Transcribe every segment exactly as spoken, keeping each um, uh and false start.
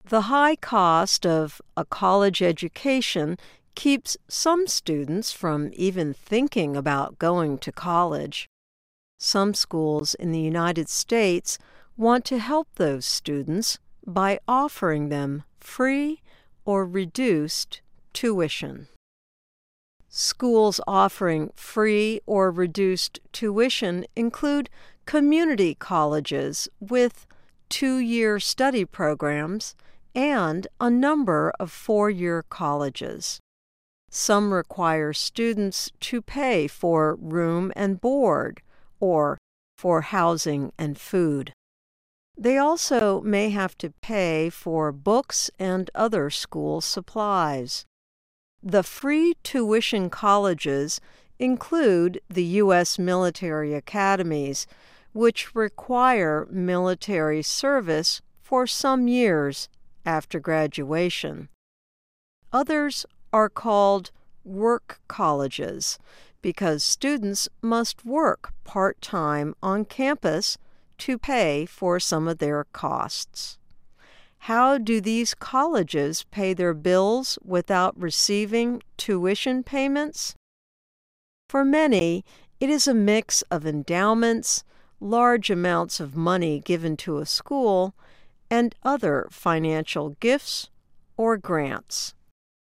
The high cost of a college education keeps some students from even thinking about going to college. Some schools in the United States want to help those students by offering them free or reduced tuition. Schools offering free or reduced tuition include community colleges with two-year study programs and a number of four-year colleges. Some require students to pay for room and board or for housing and food. They also may have to pay for books and other school supplies. The free tuition colleges include the U S military academies, which require military service for some years after graduation. Others are called work colleges because students must work part-time on campus to pay for some of their costs. How do these colleges pay their bills without receiving tuition payments? For many, it is a mix of endowments, large amounts of money given to a school, and other financial gifts or grants.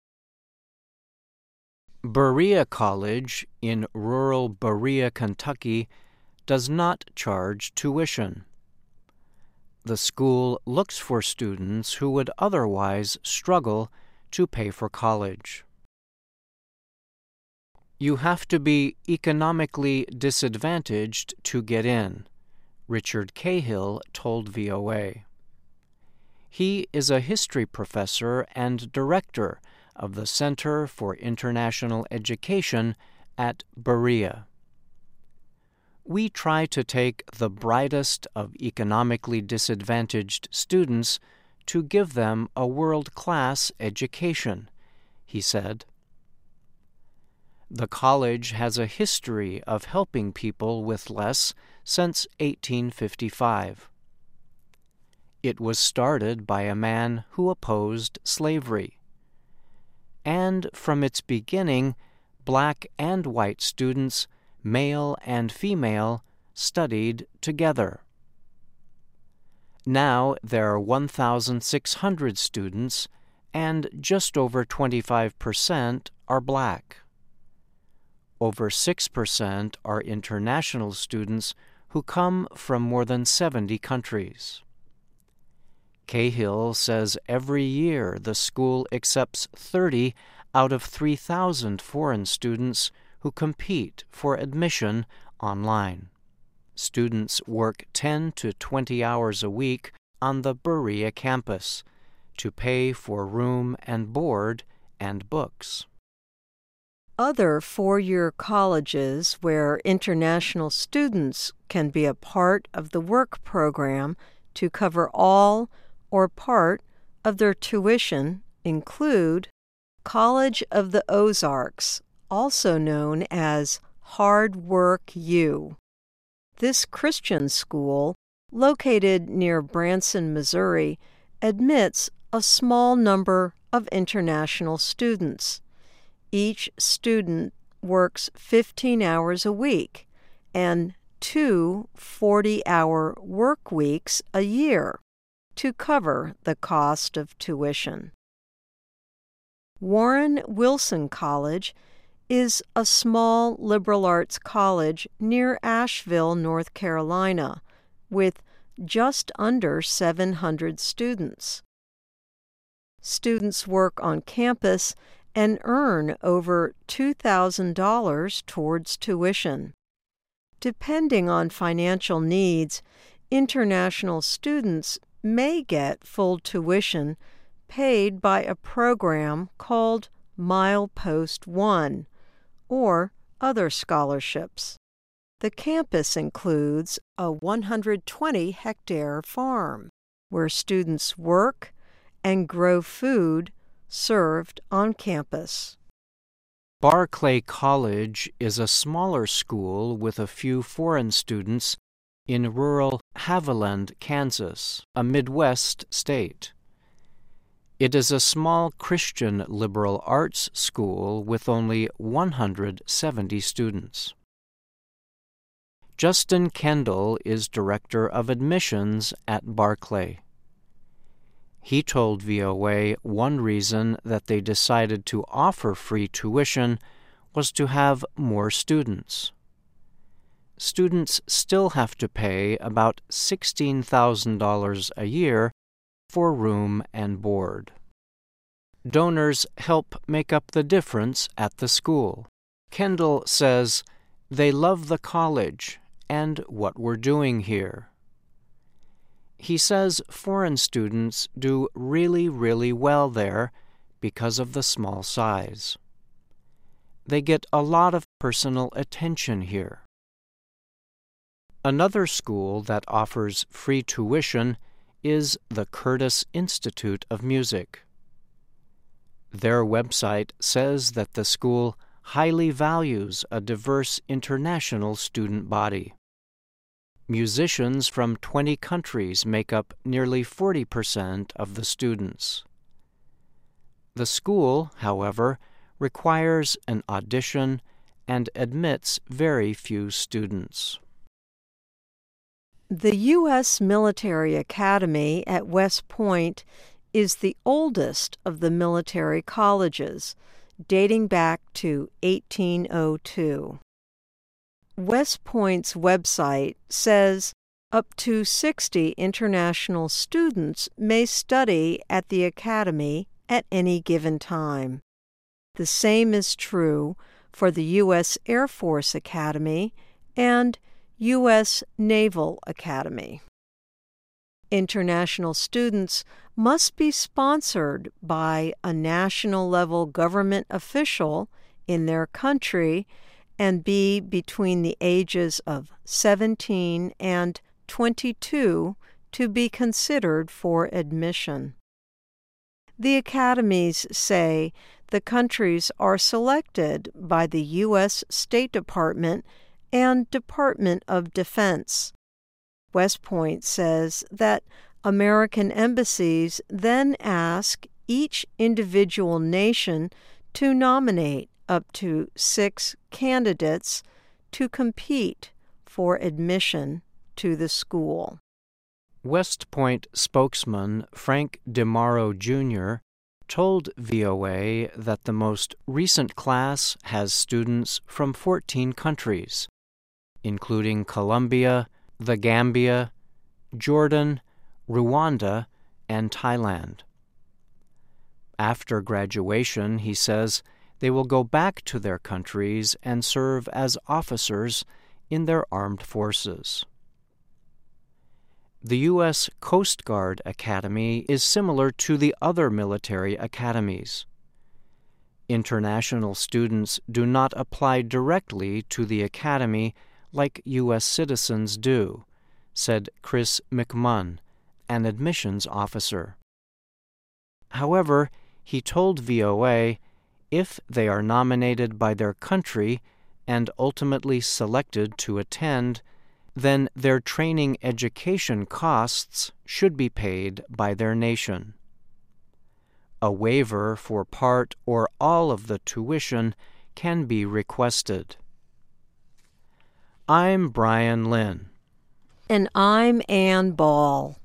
Berea College in rural Berea, Kentucky, does not charge tuition. The school looks for students who would otherwise struggle to pay for college. You have to be economically disadvantaged to get in, Richard Cahill told V O A. He is a history professor and director of the Center for International Education at Berea. We try to take the brightest of economically disadvantaged students to give them a world-class education, he said. The college has a history of helping people with less since eighteen fifty-five. It was started by a man who opposed slavery. And from its beginning, black and white students, male and female, studied together. Now there are one thousand six hundred students, and just over twenty-five percent are black. Over six percent are international students who come from more than seventy countries. Cahill says every year the school accepts thirty out of three thousand foreign students who compete for admission online. Students work ten to twenty hours a week on the Berea campus to pay for room and board and books. Other four-year colleges where international students can be a part of the work program to cover all or part of their tuition include College of the Ozarks, also known as Hard Work U. This Christian school, located near Branson, Missouri, admits a small number of international students. Each student works fifteen hours a week and two forty-hour work weeks a year to cover the cost of tuition. Warren Wilson College is a small liberal arts college near Asheville, North Carolina, with just under seven hundred students. Students work on campus and earn over two thousand dollars towards tuition. Depending on financial needs, international students may get full tuition paid by a program called Milepost One or other scholarships. The campus includes a one hundred twenty hectare farm where students work and grow food served on campus. Barclay College is a smaller school with a few foreign students in rural Haviland, Kansas, a Midwest state. It is a small Christian liberal arts school with only one hundred seventy students. Justin Kendall is Director of Admissions at Barclay. He told V O A one reason that they decided to offer free tuition was to have more students. Students still have to pay about sixteen thousand dollars a year for room and board. Donors help make up the difference at the school. Kendall says, "They love the college and what we're doing here." He says foreign students do really, really well there because of the small size. They get a lot of personal attention here. Another school that offers free tuition is the Curtis Institute of Music. Their website says that the school highly values a diverse international student body. Musicians from twenty countries make up nearly forty percent of the students. The school, however, requires an audition and admits very few students. The U S Military Academy at West Point is the oldest of the military colleges, dating back to eighteen oh two. West Point's website says up to sixty international students may study at the academy at any given time. The same is true for the U S Air Force Academy and U S Naval Academy. International students must be sponsored by a national-level government official in their country and be between the ages of seventeen and twenty-two to be considered for admission. The academies say the countries are selected by the U S State Department and Department of Defense. West Point says that American embassies then ask each individual nation to nominate up to six candidates to compete for admission to the school. West Point spokesman Frank DeMauro Junior told V O A that the most recent class has students from fourteen countries, including Colombia, the Gambia, Jordan, Rwanda, and Thailand. After graduation, he says, they will go back to their countries and serve as officers in their armed forces. The U S Coast Guard Academy is similar to the other military academies. International students do not apply directly to the academy like U S citizens do, said Chris McMunn, an admissions officer. However, he told V O A if they are nominated by their country and ultimately selected to attend, then their training education costs should be paid by their nation. A waiver for part or all of the tuition can be requested. I'm Brian Lynn. And I'm Ann Ball.